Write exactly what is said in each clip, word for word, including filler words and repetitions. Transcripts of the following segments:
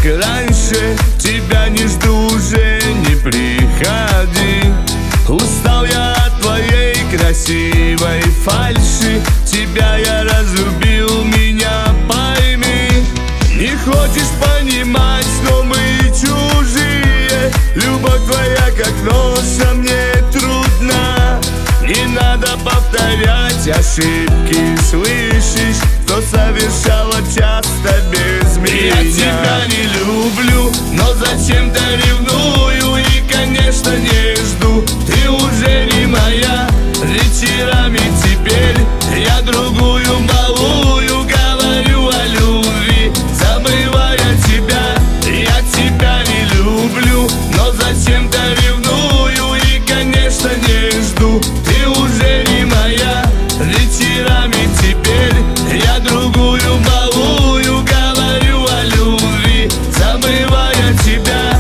раньше, тебя не жду, уже не приходи. Устал я от твоей красивой фальши, тебя я разлюбил, меня пойми. Не хочешь понимать, но мы чужие. Любовь твоя как нож, а мне трудно. Не надо повторять ошибки, слышишь, что совершала часто без меня. Я тебя не люблю, но зачем-то ревную и, конечно, не жду. Ты уже не моя, вечерами теперь я другую малую говорю о любви, забывая тебя. Я тебя не люблю, но зачем-то ревную и, конечно, не жду. Ты уже не моя, вечерами теперь я другую малую говорю о любви, забывая тебя.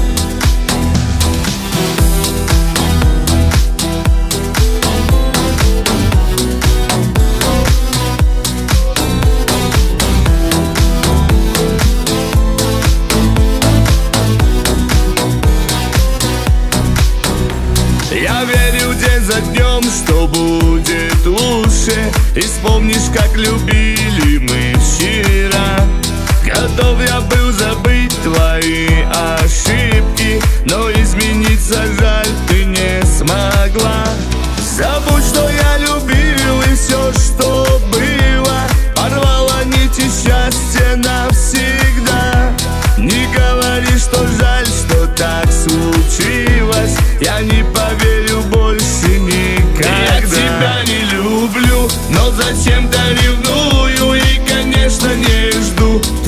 Я верю день за днем, что будет лучше. И вспомнишь, как любили мы вчера. Готов я был забыть твои ошибки, но измениться, жаль, ты не смогла. Забудь, что я любил, и все, что было, порвала нити счастья навсегда. Не говори, что жаль, что так случилось, я не поверю больше никогда. Я тебя не люблю, но зачем-то ревную и, конечно, не жду.